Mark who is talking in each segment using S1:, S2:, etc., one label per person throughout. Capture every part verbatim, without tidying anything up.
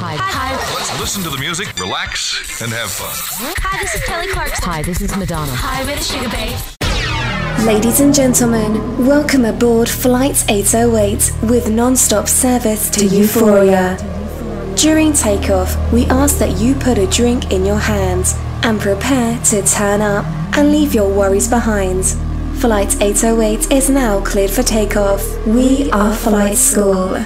S1: Hi. Hi.
S2: Let's listen to the music, relax, and have fun.
S1: Hi, this is Kelly Clarkson. Hi, this is Madonna. Hi, we're the Sugar Babes.
S3: Ladies and gentlemen, welcome aboard Flight eight oh eight with non-stop service to Euphoria. During takeoff, we ask that you put a drink in your hands and prepare to turn up and leave your worries behind. Flight eight oh eight is now cleared for takeoff. We are Flight School.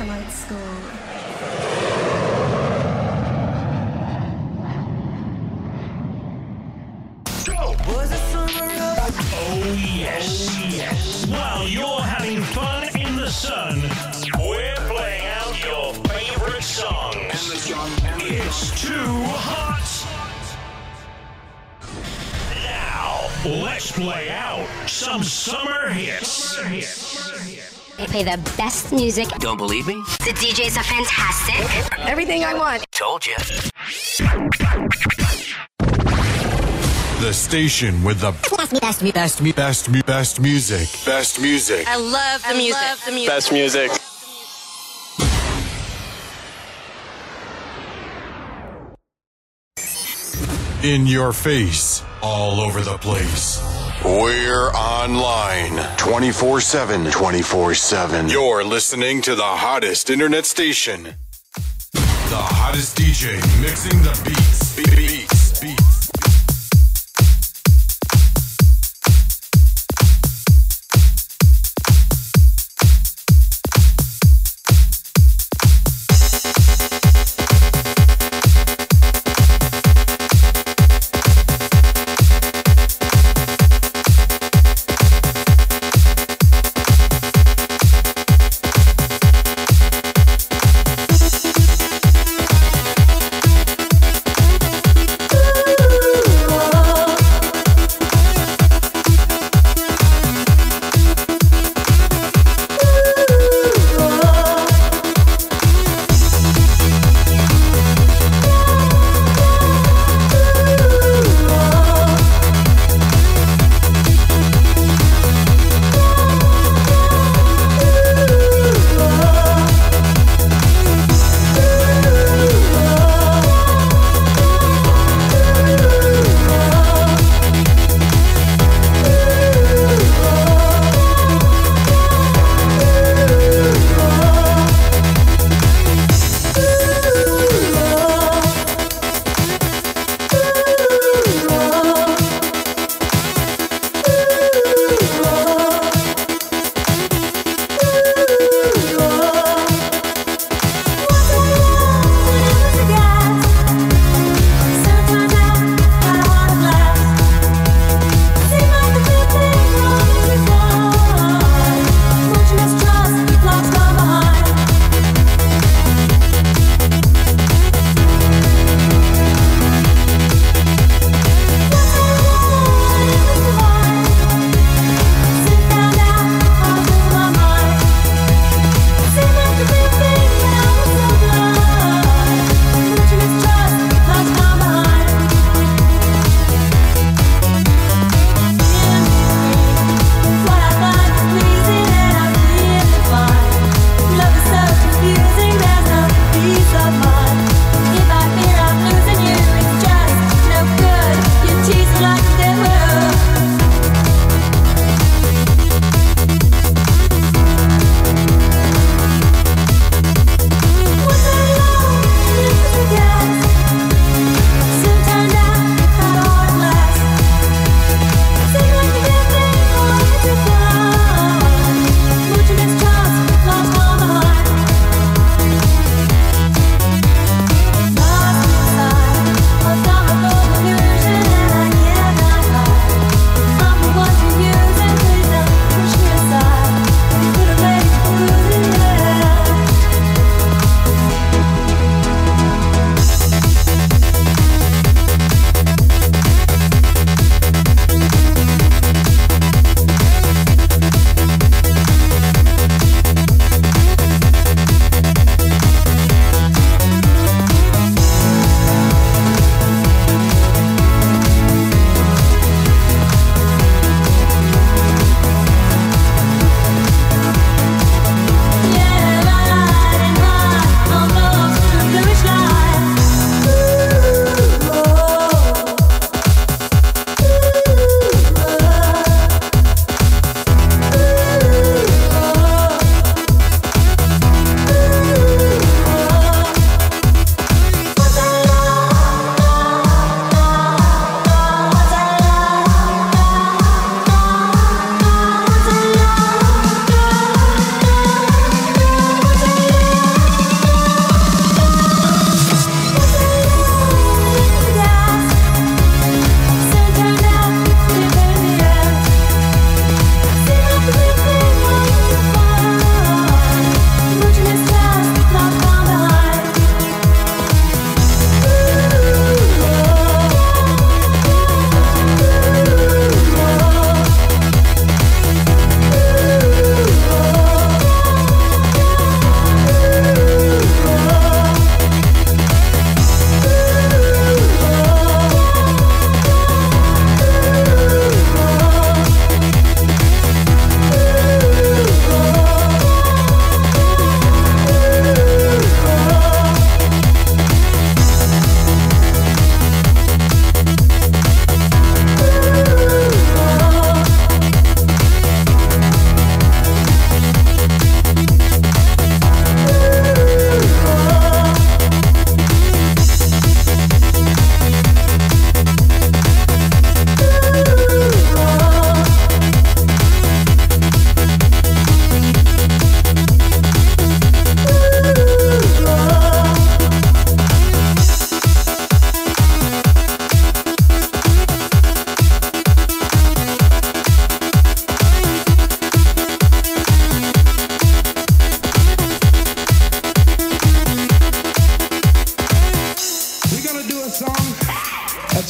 S4: While you're having fun in the sun, we're playing out your favorite songs. It's too hot. Now, let's play out some summer hits.
S5: They play the best music.
S6: Don't believe me?
S5: The D Js are fantastic.
S6: Everything I want. Told you.
S7: The station with the
S5: Best, best, best,
S7: best, mu- best, mu- best music. Best music.
S6: I love the music.
S5: love the music.
S8: Best music.
S7: In your face. All over the place. We're online. twenty-four seven. twenty-four seven. You're listening to the hottest internet station. The hottest D J mixing the beats. Be- beats. Beats.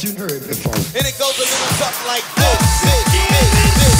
S8: what you heard before.
S9: And it goes a little something like this, this, this, this.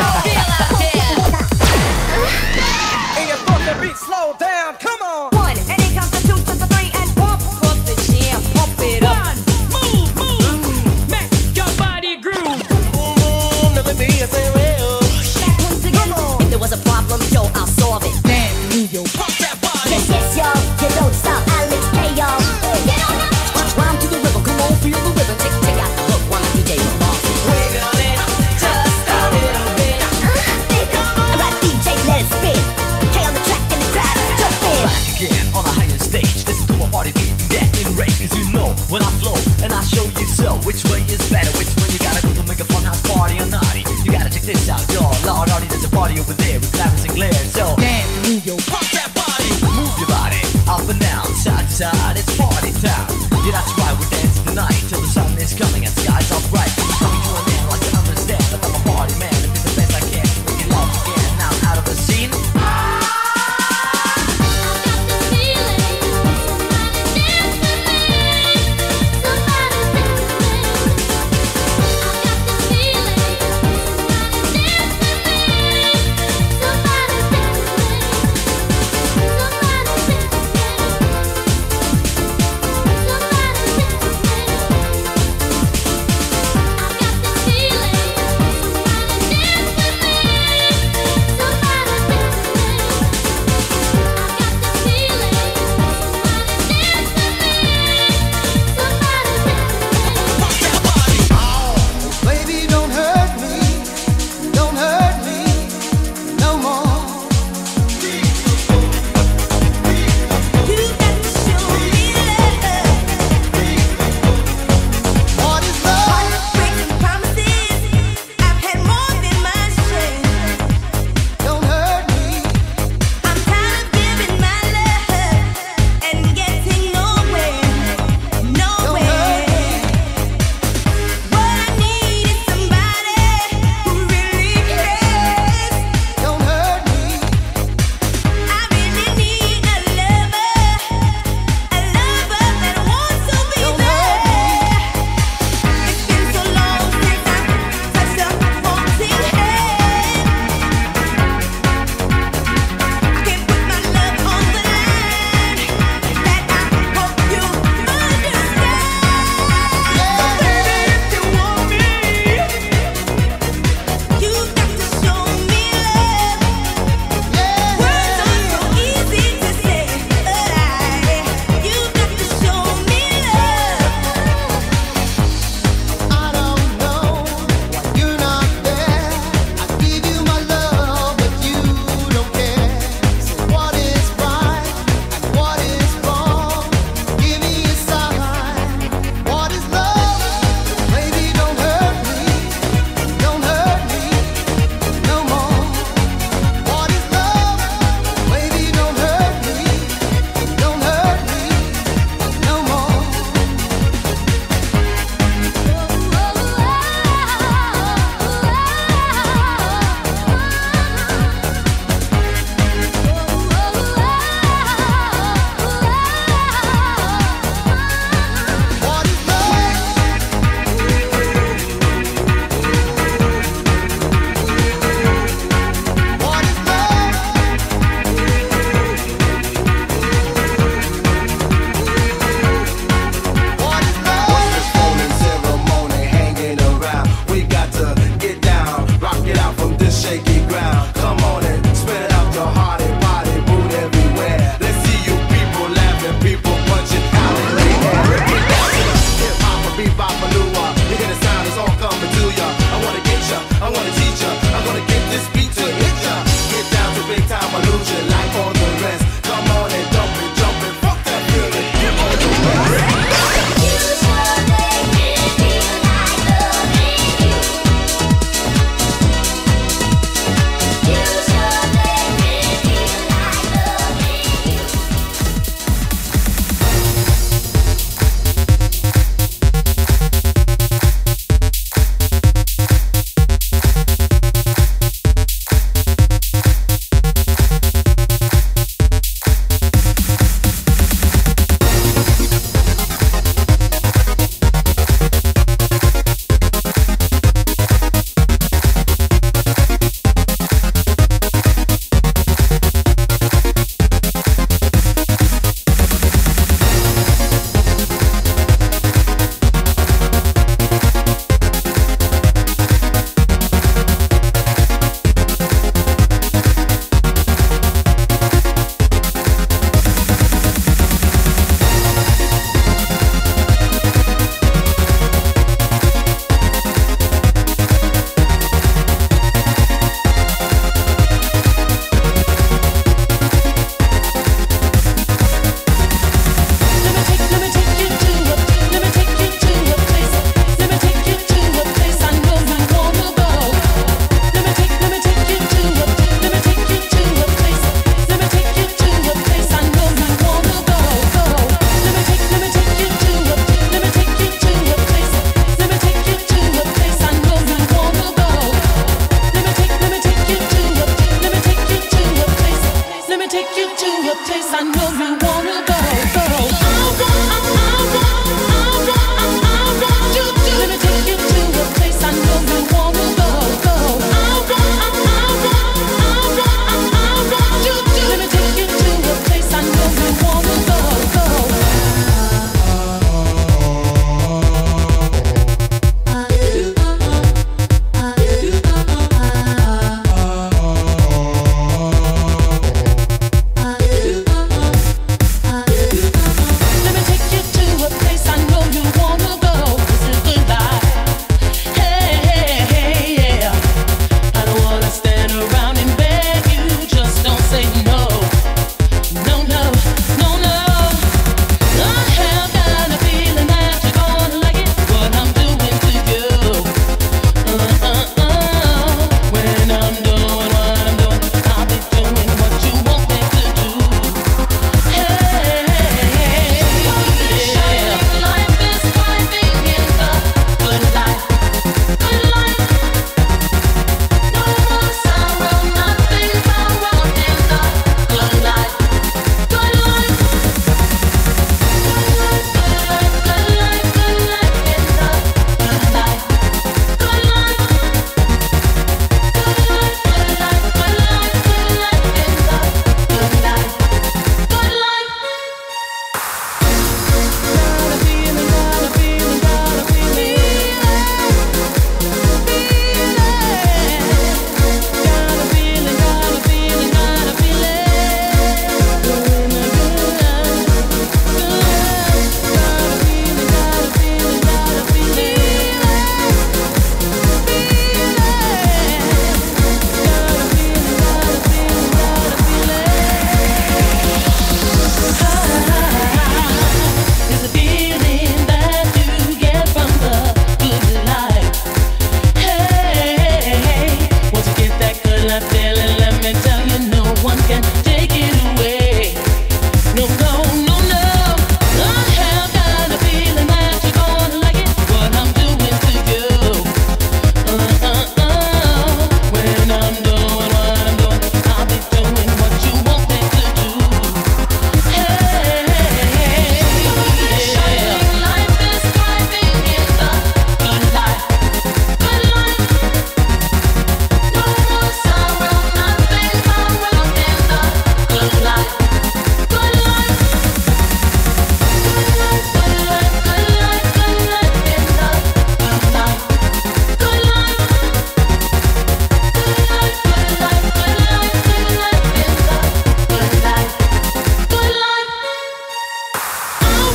S10: And you thought the beat slow down, come on.
S11: One, and it comes to two, to the three, and pump, pump the jam, pump it up.
S10: One, move, move, make your body groove.
S9: Boom, boom, let me be a say well.
S11: Once again, if there was a problem, yo, I'll solve it.
S10: Man, move your pump that body.
S11: Yes, yes, yo, you don't stop, Alex K, yo. Get on up. Round to the rhythm, come on, feel the rhythm. Take, take out the hook, while I D J the boss.
S10: Wiggle it, just a little bit.
S11: Alright, D J, let it spin. K on the track and the crowd jump in.
S12: Back again on a higher stage. Listen to my party beat, get in rage. Cause you know when I flow and I show you so. Which way is better, which way you gotta go to make a fun house party or naughty. You gotta check this out, yo. Lord, Artie, there's a party over there with glamours and glare. So,
S10: dance, move your pump that body.
S12: Move your body, up and down, side to side, it's party time. Yeah, that's right, we're dancing tonight till the sun is coming and skies are bright. Coming to an end like you understand that I'm a party man. If it's the best I can to make you love again. Now out of the scene.
S13: Somebody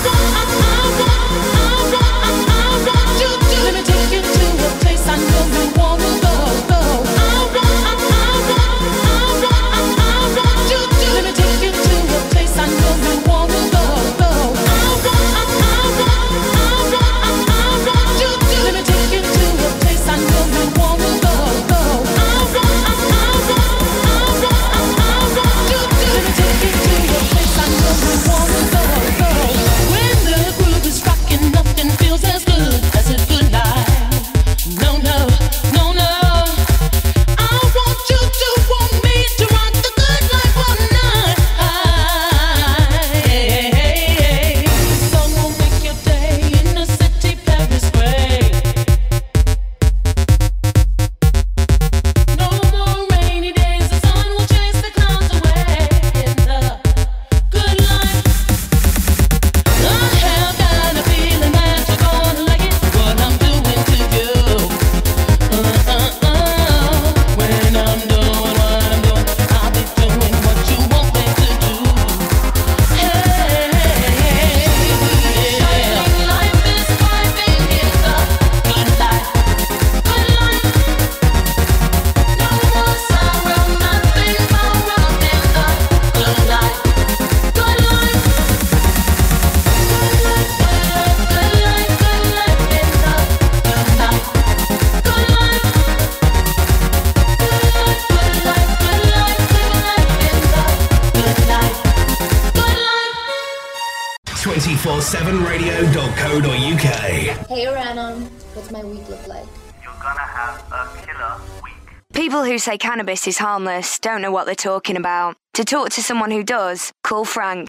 S8: two four seven radio dot co dot U K.
S13: Hey Rhiannon, what's my week look like?
S14: You're gonna have a killer week.
S15: People who say cannabis is harmless don't know what they're talking about. To talk to someone who does, call Frank.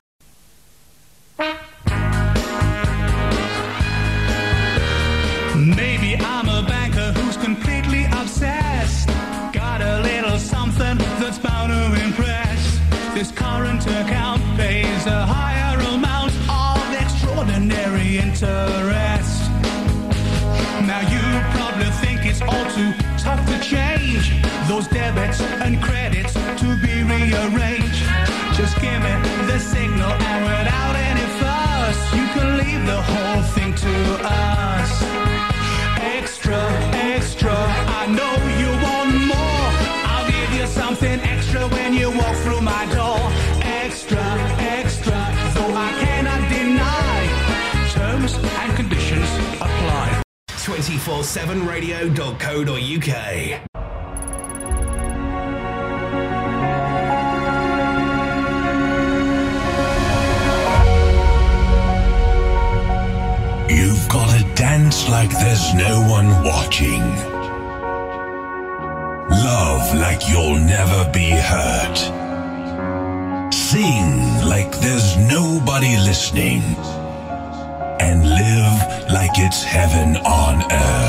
S16: Maybe I'm a banker who's completely obsessed. Got a little something that's bound to impress. This current account pays a higher amount of extraordinary interest. Now you probably think it's all too tough to change those debits and credits to be rearranged. Just give me the signal and without any fuss, you can leave the whole thing to us. Extra, extra, I know you want more. I'll give you something extra when you walk through my door. Extra, extra, though I cannot deny. Terms and conditions apply.
S8: two four seven radio dot co dot U K.
S17: You've got to dance like there's no one watching. Love like you'll never be hurt. Sing like there's nobody listening. And live like it's heaven on earth.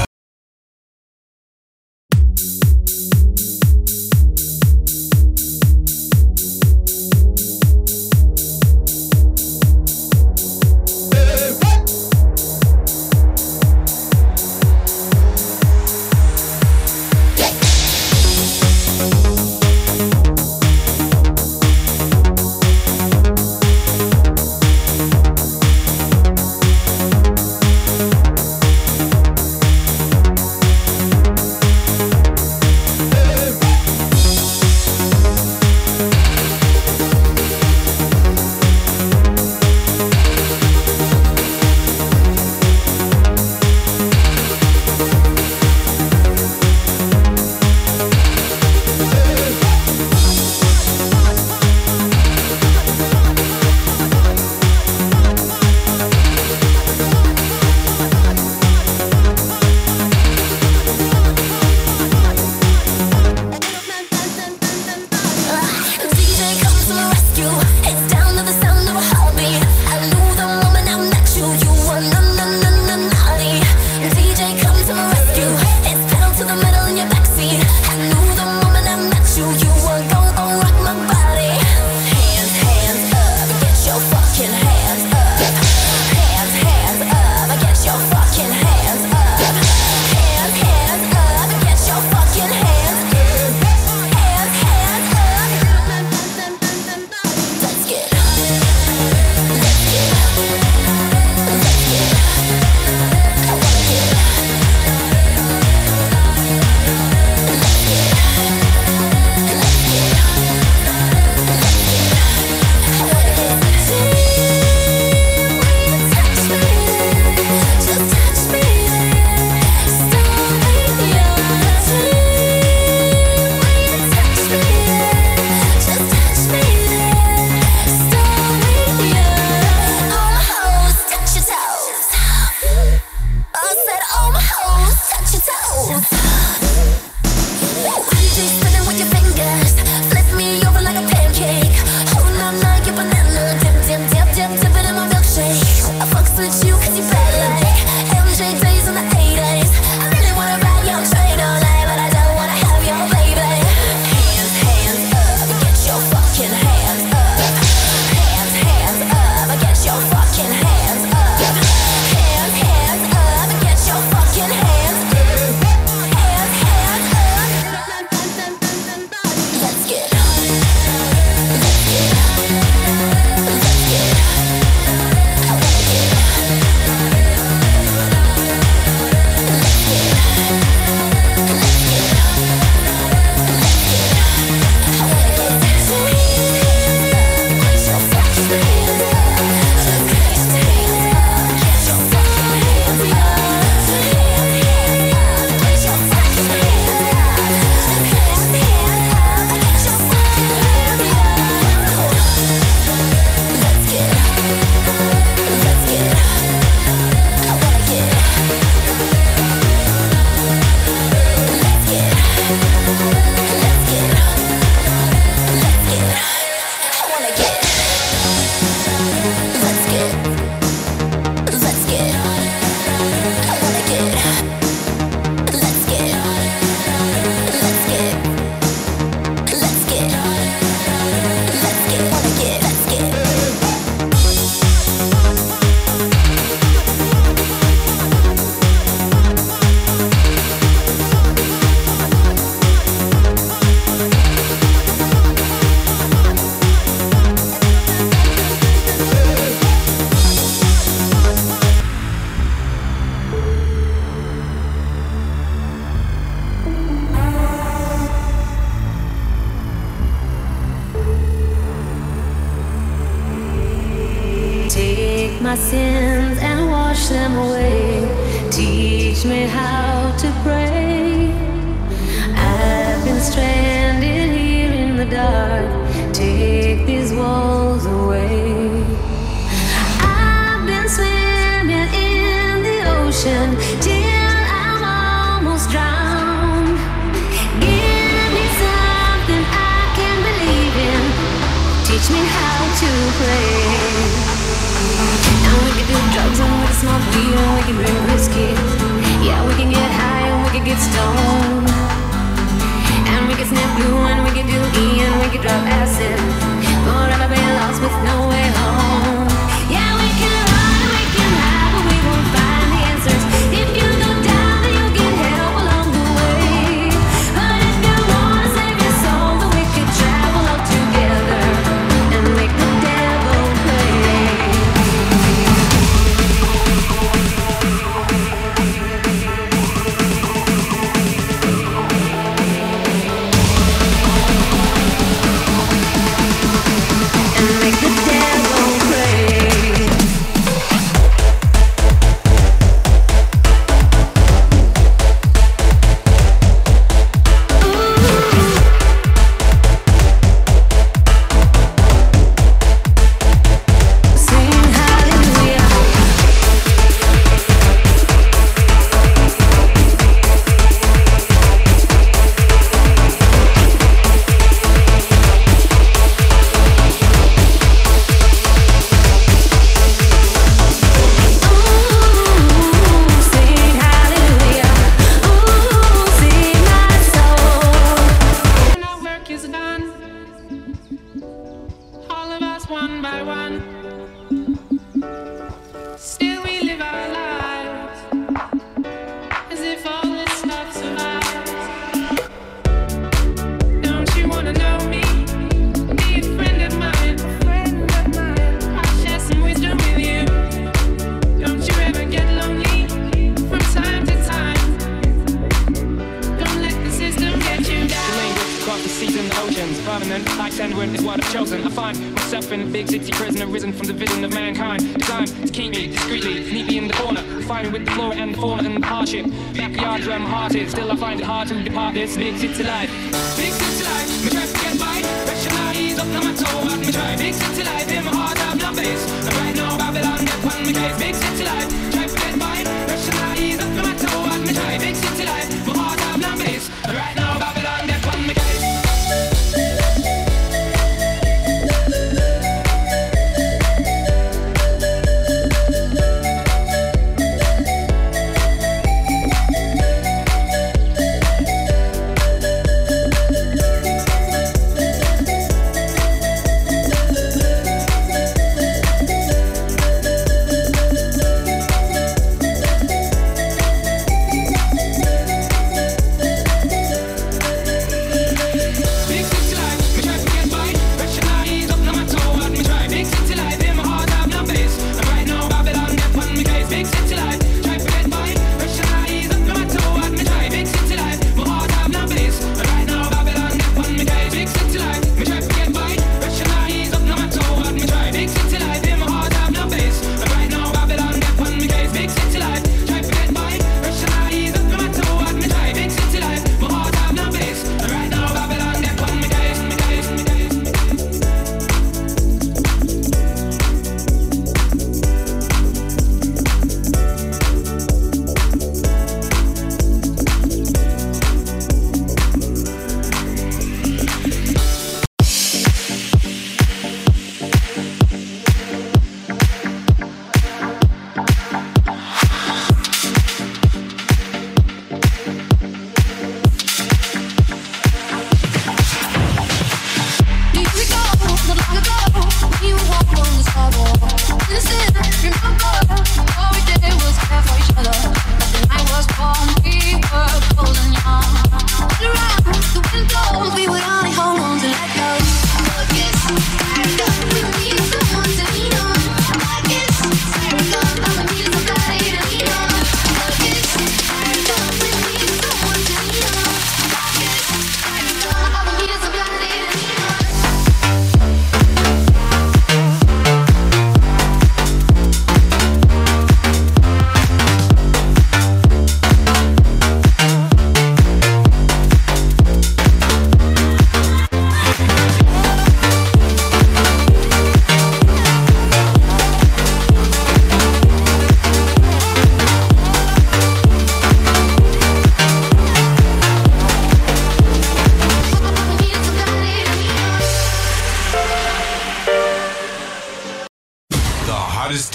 S18: sins and wash them away. Teach me how to pray. I've been stranded here in the dark. Take these walls away. I've been swimming in the ocean till I'm almost drowned. Give me something I can believe in. Teach me how to pray. And we can do drugs and we can smoke weed and we can drink whiskey. Yeah, we can get high and we can get stoned. And we can sniff blue and we can do E and we can drop acid. Forever be lost with no way home. Yeah, we can run and we can hide, but we won't find the answers. If you go down, then you'll get help along the way. But if you wanna save your soul, then we could travel all together and make the devil play.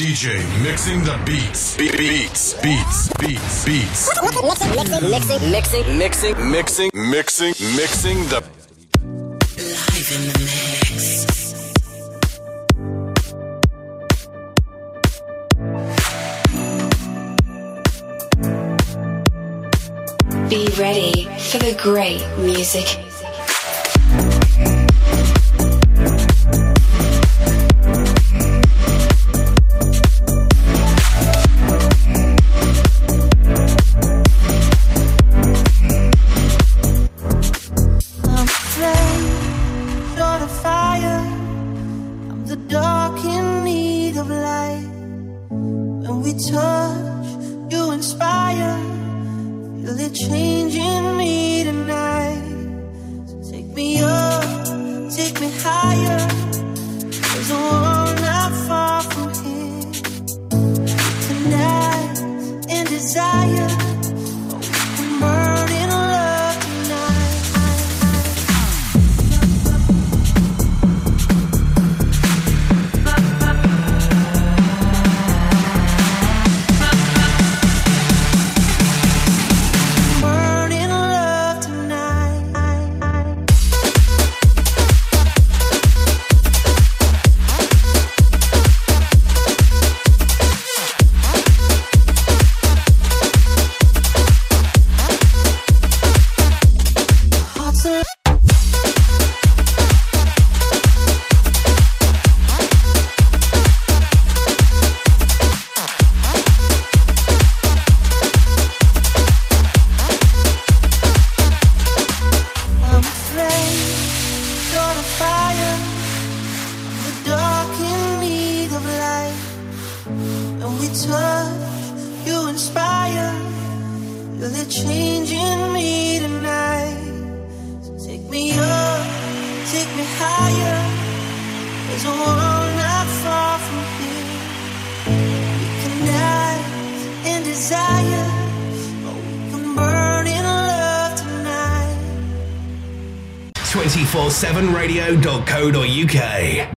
S7: D J mixing the beats. Be- beats, beats, beats, beats.
S11: Mixing, mixing, mixing,
S7: Mixing, mixing, mixing, mixing the
S11: live in the mix.
S3: Be ready for the great music.
S19: I'm flame, short of fire. I'm the dark in need of light. When we touch, you inspire. Feel it changing me tonight. So take me up, take me higher. There's a world not far from here. Tonight, in desire, oh, we can burn in love tonight. Burn in love tonight. Hearts are I'm afraid, short of fire. I'm the dark in need of light. When we touch, you inspire. Feel it changing me tonight. So take me up, take me higher. There's a world not far from here. We can die in desire, or we can burn in love tonight.
S8: two four seven radio dot co dot U K